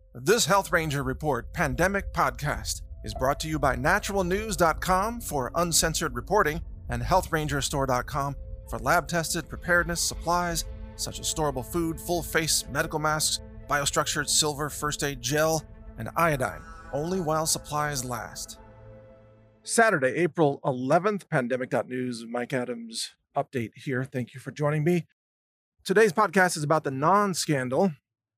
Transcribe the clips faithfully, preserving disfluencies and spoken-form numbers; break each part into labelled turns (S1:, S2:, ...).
S1: This Health Ranger Report Pandemic Podcast is brought to you by natural news dot com for uncensored reporting and health ranger store dot com for lab-tested preparedness supplies such as storable food, full-face medical masks, biostructured silver first aid gel, and iodine, only while supplies last. Saturday, April eleventh, pandemic dot news, Mike Adams update here. Thank you for joining me. Today's podcast is about the non-scandal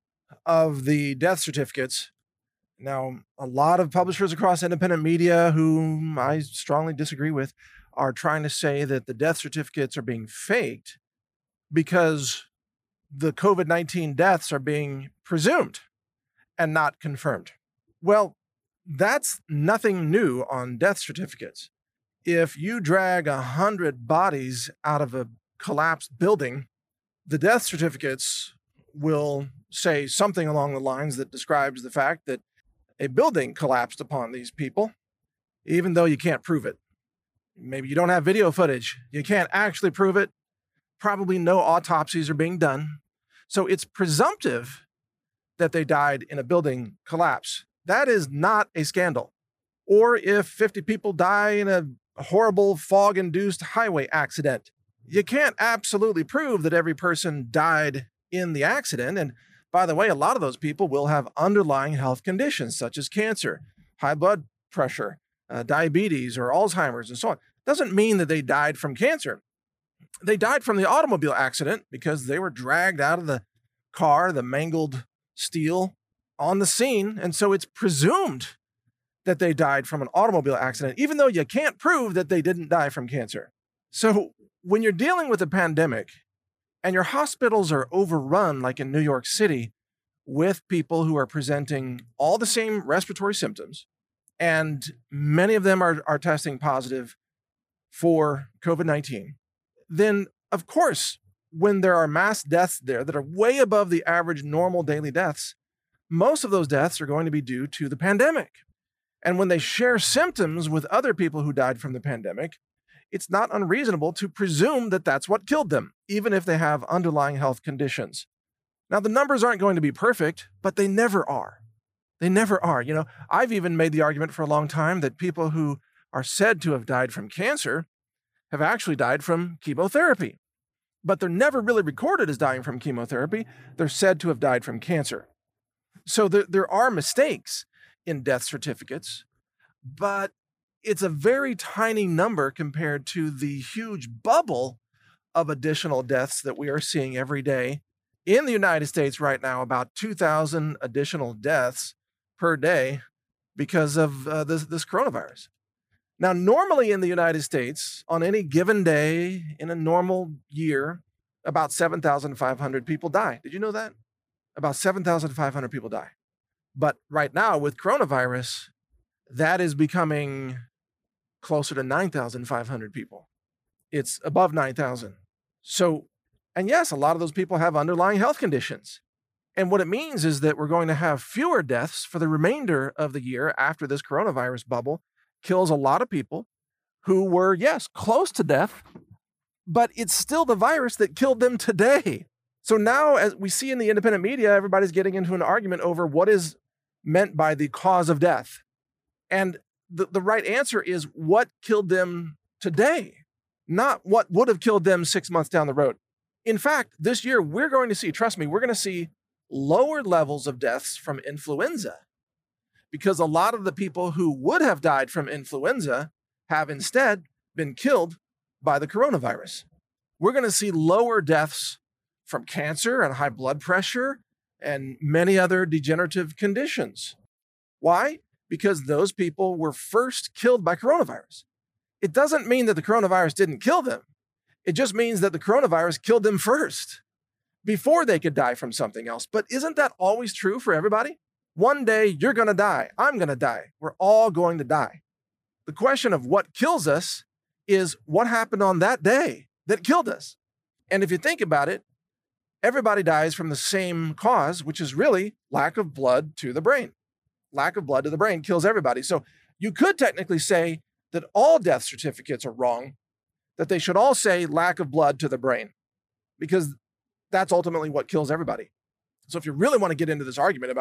S1: of the death certificates. Now, a lot of publishers across independent media, whom I strongly disagree with, are trying to say that the death certificates are being faked because the covid nineteen deaths are being presumed and not confirmed. Well, that's nothing new on death certificates. If you drag a hundred bodies out of a collapsed building, the death certificates will say something along the lines that describes the fact that a building collapsed upon these people, even though you can't prove it. Maybe you don't have video footage. You can't actually prove it. Probably no autopsies are being done. So it's presumptive that they died in a building collapse. That is not a scandal. Or if fifty people die in a horrible fog-induced highway accident, you can't absolutely prove that every person died in the accident. And by the way, a lot of those people will have underlying health conditions such as cancer, high blood pressure, uh, diabetes, or Alzheimer's, and so on. Doesn't mean that they died from cancer. They died from the automobile accident because they were dragged out of the car, the mangled steel, on the scene. And so it's presumed that they died from an automobile accident, even though you can't prove that they didn't die from cancer. So when you're dealing with a pandemic, and your hospitals are overrun, like in New York City, with people who are presenting all the same respiratory symptoms, and many of them are, are testing positive for covid nineteen, then of course, when there are mass deaths there that are way above the average normal daily deaths, most of those deaths are going to be due to the pandemic. And when they share symptoms with other people who died from the pandemic, it's not unreasonable to presume that that's what killed them, even if they have underlying health conditions. Now, the numbers aren't going to be perfect, but they never are. They never are. You know, I've even made the argument for a long time that people who are said to have died from cancer have actually died from chemotherapy, but they're never really recorded as dying from chemotherapy. They're said to have died from cancer. So there, there are mistakes in death certificates, but it's a very tiny number compared to the huge bubble of additional deaths that we are seeing every day. In the United States right now, about two thousand additional deaths per day because of uh, this, this coronavirus. Now, normally in the United States, on any given day in a normal year, about seven thousand five hundred people die. Did you know that? About seven thousand five hundred people die. But right now with coronavirus, that is becoming closer to nine thousand five hundred people. It's above nine thousand. So, and yes, a lot of those people have underlying health conditions. And what it means is that we're going to have fewer deaths for the remainder of the year after this coronavirus bubble kills a lot of people who were, yes, close to death, but it's still the virus that killed them today. So now, as we see in the independent media, everybody's getting into an argument over what is meant by the cause of death. And The, the right answer is what killed them today, not what would have killed them six months down the road. In fact, this year, we're going to see, trust me, we're going to see lower levels of deaths from influenza because a lot of the people who would have died from influenza have instead been killed by the coronavirus. We're going to see lower deaths from cancer and high blood pressure and many other degenerative conditions. Why? Because those people were first killed by coronavirus. It doesn't mean that the coronavirus didn't kill them. It just means that the coronavirus killed them first before they could die from something else. But isn't that always true for everybody? One day you're going to die. I'm going to die. We're all going to die. The question of what kills us is what happened on that day that killed us. And if you think about it, everybody dies from the same cause, which is really lack of blood to the brain. Lack of blood to the brain kills everybody. So you could technically say that all death certificates are wrong, that they should all say lack of blood to the brain, because that's ultimately what kills everybody. So if you really want to get into this argument about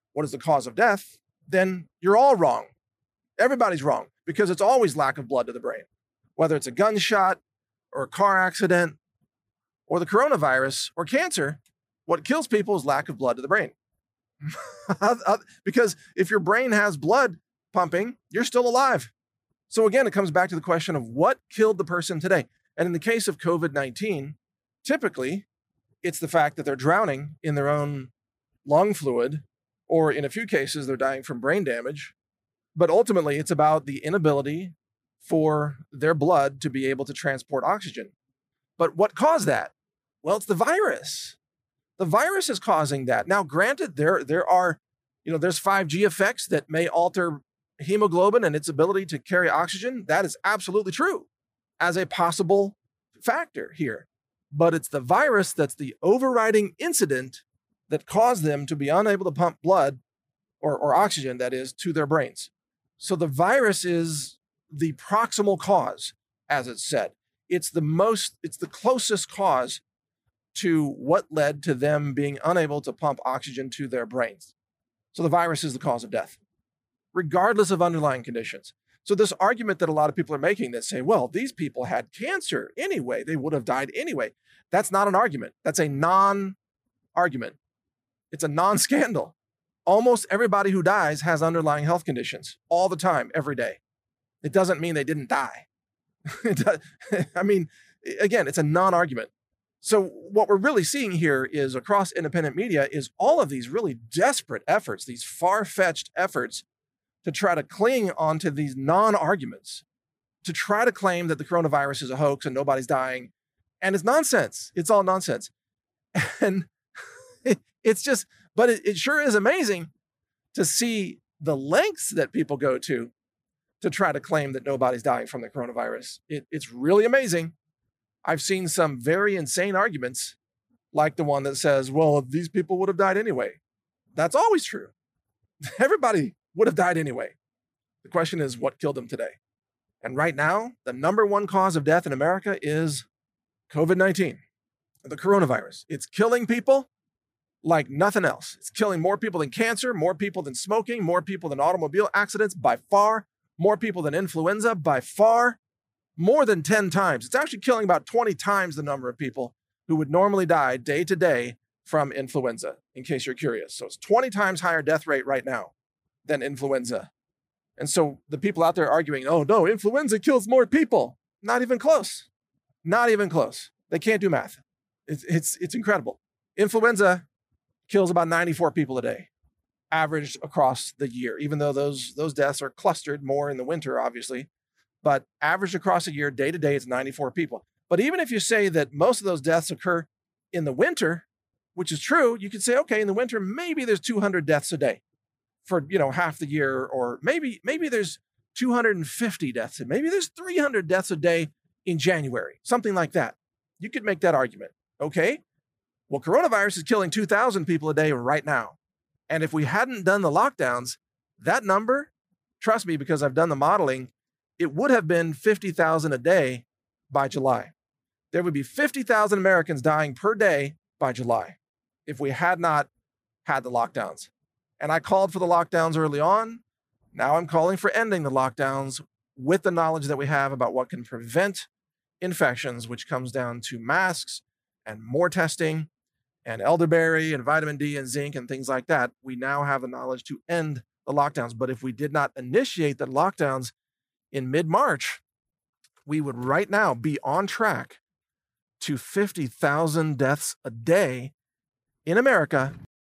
S1: what is the cause of death, then you're all wrong. Everybody's wrong, because it's always lack of blood to the brain. Whether it's a gunshot or a car accident or the coronavirus or cancer, what kills people is lack of blood to the brain. Because if your brain has blood pumping, you're still alive. So again, it comes back to the question of what killed the person today. And in the case of COVID nineteen, typically it's the fact that they're drowning in their own lung fluid, or in a few cases, they're dying from brain damage. But ultimately, it's about the inability for their blood to be able to transport oxygen. But what caused that? Well, it's the virus. The virus is causing that. Now, granted, there, there are, you know, there's five G effects that may alter hemoglobin and its ability to carry oxygen. That is absolutely true as a possible factor here. But it's the virus that's the overriding incident that caused them to be unable to pump blood or, or oxygen, that is, to their brains. So the virus is the proximal cause, as it's said. It's the most, it's the closest cause to what led to them being unable to pump oxygen to their brains. So the virus is the cause of death, regardless of underlying conditions. So this argument that a lot of people are making that say, well, these people had cancer anyway, they would have died anyway. That's not an argument. That's a non-argument. It's a non-scandal. Almost everybody who dies has underlying health conditions all the time, every day. It doesn't mean they didn't die. It does, I mean, again, it's a non-argument. So what we're really seeing here is across independent media is all of these really desperate efforts, these far-fetched efforts to try to cling onto these non-arguments, to try to claim that the coronavirus is a hoax and nobody's dying. And it's nonsense. It's all nonsense. And it's just, but it, it sure is amazing to see the lengths that people go to to try to claim that nobody's dying from the coronavirus. It, it's really amazing. I've seen some very insane arguments, like the one that says, well, these people would have died anyway. That's always true. Everybody would have died anyway. The question is, what killed them today? And right now, the number one cause of death in America is COVID nineteen, the coronavirus. It's killing people like nothing else. It's killing more people than cancer, more people than smoking, more people than automobile accidents by far, more people than influenza by far, more than ten times. It's actually killing about twenty times the number of people who would normally die day to day from influenza, in case you're curious. So it's twenty times higher death rate right now than influenza. And so the people out there arguing, oh no, influenza kills more people. Not even close. Not even close. They can't do math. It's, it's, it's incredible. Influenza kills about ninety-four people a day, averaged across the year, even though those, those deaths are clustered more in the winter, obviously. But averaged across a year, day to day, it's ninety-four people. But even if you say that most of those deaths occur in the winter, which is true, you could say, okay, in the winter, maybe there's two hundred deaths a day for, you know, half the year, or maybe, maybe there's two hundred fifty deaths, and maybe there's three hundred deaths a day in January, something like that. You could make that argument. Okay, well, coronavirus is killing two thousand people a day right now. And if we hadn't done the lockdowns, that number, trust me, because I've done the modeling, it would have been fifty thousand a day by July. There would be fifty thousand Americans dying per day by July if we had not had the lockdowns. And I called for the lockdowns early on. Now I'm calling for ending the lockdowns with the knowledge that we have about what can prevent infections, which comes down to masks and more testing and elderberry and vitamin D and zinc and things like that. We now have the knowledge to end the lockdowns. But if we did not initiate the lockdowns in mid-March, we would right now be on track to fifty thousand deaths a day in America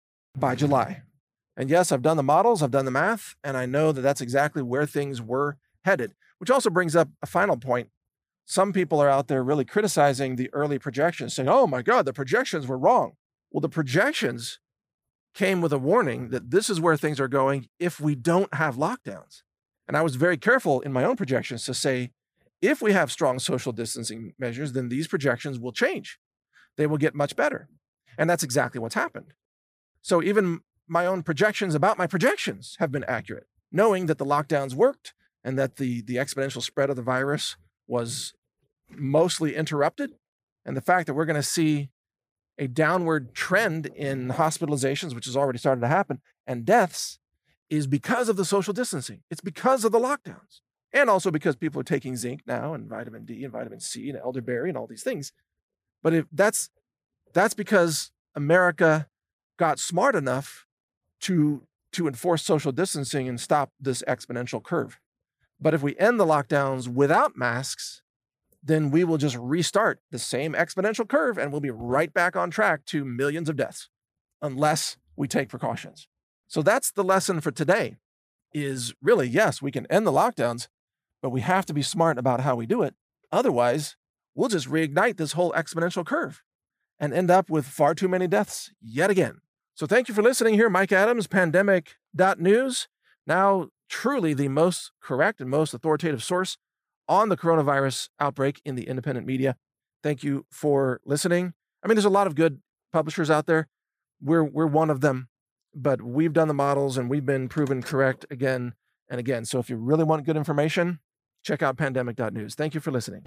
S1: by July. And yes, I've done the models, I've done the math, and I know that that's exactly where things were headed, which also brings up a final point. Some people are out there really criticizing the early projections, saying, oh my God, the projections were wrong. Well, the projections came with a warning that this is where things are going if we don't have lockdowns. And I was very careful in my own projections to say, if we have strong social distancing measures, then these projections will change. They will get much better. And that's exactly what's happened. So even my own projections about my projections have been accurate, knowing that the lockdowns worked and that the, the exponential spread of the virus was mostly interrupted. And the fact that we're going to see a downward trend in hospitalizations, which has already started to happen, and deaths, is because of the social distancing. It's because of the lockdowns. And also because people are taking zinc now and vitamin D and vitamin C and elderberry and all these things. But if that's that's because America got smart enough to, to enforce social distancing and stop this exponential curve. But if we end the lockdowns without masks, then we will just restart the same exponential curve and we'll be right back on track to millions of deaths, unless we take precautions. So that's the lesson for today, is really, yes, we can end the lockdowns, but we have to be smart about how we do it. Otherwise, we'll just reignite this whole exponential curve and end up with far too many deaths yet again. So thank you for listening here, Mike Adams, pandemic dot news. Now, truly the most correct and most authoritative source on the coronavirus outbreak in the independent media. Thank you for listening. I mean, there's a lot of good publishers out there. We're, we're one of them, but we've done the models and we've been proven correct again and again. So if you really want good information, check out pandemic dot news. Thank you for listening.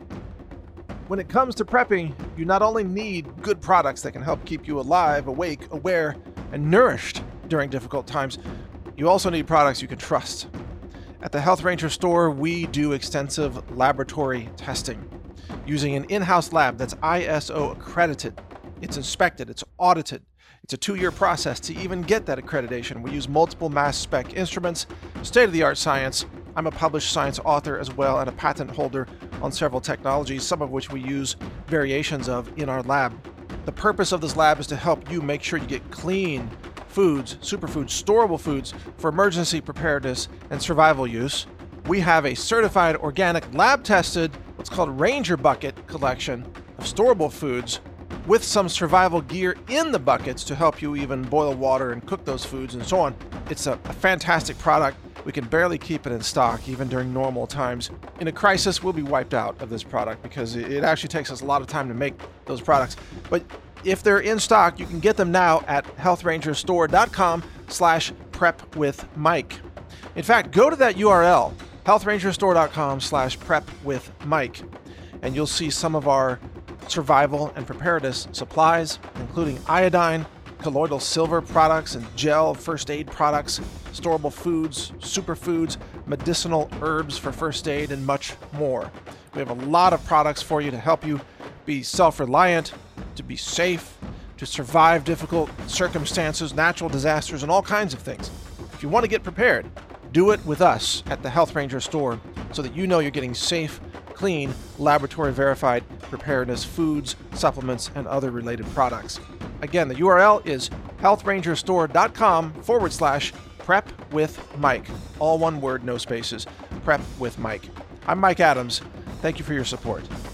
S1: When it comes to prepping, you not only need good products that can help keep you alive, awake, aware, and nourished during difficult times, you also need products you can trust. At the Health Ranger store, we do extensive laboratory testing using an in-house lab that's I S O accredited. It's inspected, it's audited. It's a two-year process to even get that accreditation. We use multiple mass spec instruments, state-of-the-art science. I'm a published science author as well and a patent holder on several technologies, some of which we use variations of in our lab. The purpose of this lab is to help you make sure you get clean foods, superfoods, storable foods for emergency preparedness and survival use. We have a certified organic lab-tested, what's called Ranger Bucket collection of storable foods with some survival gear in the buckets to help you even boil water and cook those foods and so on. It's a, a fantastic product. We can barely keep it in stock even during normal times. In a crisis, we'll be wiped out of this product because it actually takes us a lot of time to make those products. But if they're in stock, you can get them now at health ranger store dot com slash prep with Mike. In fact, go to that U R L, health ranger store dot com slash prep with Mike, and you'll see some of our survival and preparedness supplies, including iodine, colloidal silver products and gel first aid products, storable foods, superfoods, medicinal herbs for first aid, and much more. We have a lot of products for you to help you be self-reliant, to be safe, to survive difficult circumstances, natural disasters, and all kinds of things. If you want to get prepared, do it with us at the Health Ranger store so that you know you're getting safe, clean, laboratory-verified preparedness foods, supplements, and other related products. Again, the U R L is health ranger store dot com forward slash prep with Mike. All one word, no spaces. Prep with Mike. I'm Mike Adams. Thank you for your support.